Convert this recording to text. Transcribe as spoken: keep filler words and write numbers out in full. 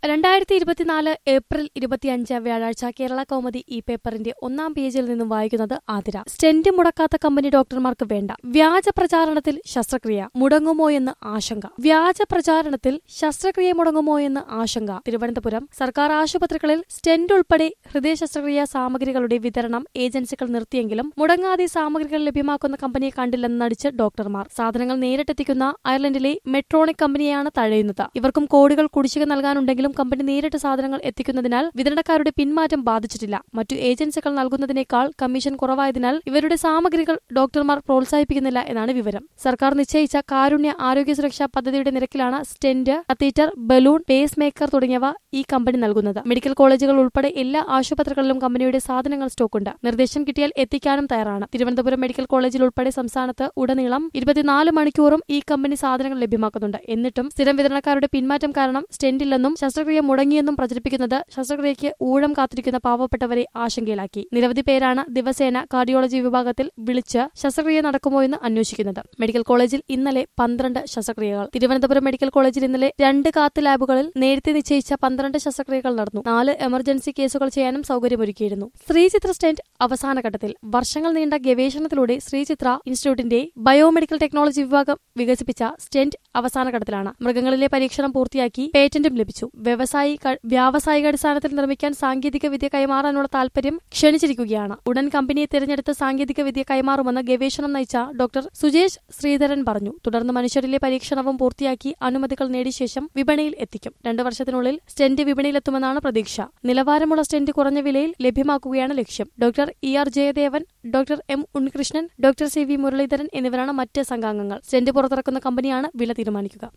രണ്ടായിരത്തി ഇരുപത്തിനാല് ഏപ്രിൽ ഇരുപത്തിയഞ്ച് വ്യാഴാഴ്ച കേരള കൗമുദി ഈ പേപ്പറിന്റെ ഒന്നാം പേജിൽ നിന്നും വായിക്കുന്നത് ആതിര. സ്റ്റെന്റ് മുടക്കാത്ത കമ്പനി ഡോക്ടർമാർക്ക് വേണ്ട. വ്യാജ പ്രചാരണത്തിൽ ശസ്ത്രക്രിയ മുടങ്ങുമോ എന്ന് ആശങ്ക. വ്യാജ പ്രചാരണത്തിൽ ശസ്ത്രക്രിയ മുടങ്ങുമോ എന്ന് ആശങ്ക. തിരുവനന്തപുരം സർക്കാർ ആശുപത്രികളിൽ സ്റ്റെന്റ് ഉൾപ്പെടെ ഹൃദയ ശസ്ത്രക്രിയാ സാമഗ്രികളുടെ വിതരണം ഏജൻസികൾ നിർത്തിയെങ്കിലും മുടങ്ങാതെ സാമഗ്രികൾ ലഭ്യമാക്കുന്ന കമ്പനിയെ കണ്ടില്ലെന്ന് നടിച്ച് ഡോക്ടർമാർ. സാധനങ്ങൾ നേരിട്ടെത്തിക്കുന്ന അയർലൻഡിലെ മെട്രോണിക് കമ്പനിയാണ് തഴയുന്നത്. ഇവർക്കും കോടികൾ കുടിശ്ശിക നൽകാനുണ്ടെങ്കിലും കമ്പനി നേരിട്ട് സാധനങ്ങൾ എത്തിക്കുന്നതിനാൽ വിതരണക്കാരുടെ പിന്മാറ്റം ബാധിച്ചിട്ടില്ല. മറ്റു ഏജൻസികൾ നൽകുന്നതിനേക്കാൾ കമ്മീഷൻ കുറവായതിനാൽ ഇവരുടെ സാമഗ്രികൾ ഡോക്ടർമാർ പ്രോത്സാഹിപ്പിക്കുന്നില്ല എന്നാണ് വിവരം. സർക്കാർ നിശ്ചയിച്ച കാരുണ്യ ആരോഗ്യ സുരക്ഷാ പദ്ധതിയുടെ നിരക്കിലാണ് stent, catheter, balloon, pacemaker തുടങ്ങിയവ ഈ കമ്പനി നൽകുന്നത്. മെഡിക്കൽ കോളേജുകൾ ഉൾപ്പെടെ എല്ലാ ആശുപത്രികളിലും കമ്പനിയുടെ സാധനങ്ങൾ സ്റ്റോക്കുണ്ട്. നിർദ്ദേശം കിട്ടിയാൽ എത്തിക്കാനും തയ്യാറാണ്. തിരുവനന്തപുരം മെഡിക്കൽ കോളേജിൽ ഉൾപ്പെടെ സംസ്ഥാനത്ത് ഉടനീളം ഇരുപത്തിനാല് മണിക്കൂറും ഈ കമ്പനി സാധനങ്ങൾ ലഭ്യമാക്കുന്നുണ്ട്. എന്നിട്ടും സ്ഥിരം വിതരണക്കാരുടെ പിന്മാറ്റം കാരണം സ്റ്റെന്റില്ലെന്നും ശസ്ത്രക്രിയ മുടങ്ങിയെന്നും പ്രചരിപ്പിക്കുന്നത് ശസ്ത്രക്രിയയ്ക്ക് ഊഴം കാത്തിരിക്കുന്ന പാവപ്പെട്ടവരെ ആശങ്കയിലാക്കി. നിരവധി പേരാണ് ദിവസേന കാർഡിയോളജി വിഭാഗത്തിൽ വിളിച്ച് ശസ്ത്രക്രിയ നടക്കുമോ എന്ന് അന്വേഷിക്കുന്നത്. മെഡിക്കൽ കോളേജിൽ ഇന്നലെ പന്ത്രണ്ട് ശസ്ത്രക്രിയകൾ. തിരുവനന്തപുരം മെഡിക്കൽ കോളേജിൽ ഇന്നലെ രണ്ട് കാത്ത് ലാബുകളിൽ നേരത്തെ നിശ്ചയിച്ച പന്ത്രണ്ട് ശസ്ത്രക്രിയകൾ നടന്നു. നാല് എമർജൻസി കേസുകൾ ചെയ്യാനും സൗകര്യമൊരുക്കിയിരുന്നു. ശ്രീചിത്ര സ്റ്റെന്റ് അവസാന ഘട്ടത്തിൽ. വർഷങ്ങൾ നീണ്ട ഗവേഷണത്തിലൂടെ ശ്രീചിത്ര ഇൻസ്റ്റിറ്റ്യൂട്ടിന്റെ ബയോമെഡിക്കൽ ടെക്നോളജി വിഭാഗം വികസിപ്പിച്ച സ്റ്റെന്റ് അവസാന ഘട്ടത്തിലാണ്. മൃഗങ്ങളിലെ പരീക്ഷണം പൂർത്തിയാക്കി പേറ്റന്റും ലഭിച്ചു. വ്യവസായിക വ്യാവസായികാടിസ്ഥാനത്തിൽ നിർമ്മിക്കാൻ സാങ്കേതിക വിദ്യ കൈമാറാനുള്ള താൽപര്യം ക്ഷണിച്ചിരിക്കുകയാണ്. ഉടൻ കമ്പനിയെ തിരഞ്ഞെടുത്ത് സാങ്കേതിക വിദ്യ കൈമാറുമെന്ന് ഗവേഷണം നയിച്ച ഡോക്ടർ സുജേഷ് ശ്രീധരൻ പറഞ്ഞു. തുടർന്ന് മനുഷ്യരിലെ പരീക്ഷണവും പൂർത്തിയാക്കി അനുമതികൾ നേടിയ ശേഷം വിപണിയിൽ എത്തിക്കും. രണ്ടു വർഷത്തിനുള്ളിൽ സ്റ്റെന്റ് വിപണിയിലെത്തുമെന്നാണ് പ്രതീക്ഷ. നിലവാരമുള്ള സ്റ്റെന്റ് കുറഞ്ഞ വിലയിൽ ലഭ്യമാക്കുകയാണ് ലക്ഷ്യം. Doctor E R Jayadevan, doctor M Unnikrishnan, doctor C V Muraleedharan എന്നിവരാണ് മറ്റ് സംഘാംഗങ്ങൾ. സ്റ്റെന്റ് പുറത്തിറക്കുന്ന കമ്പനിയാണ് വില തീരുമാനിക്കുക.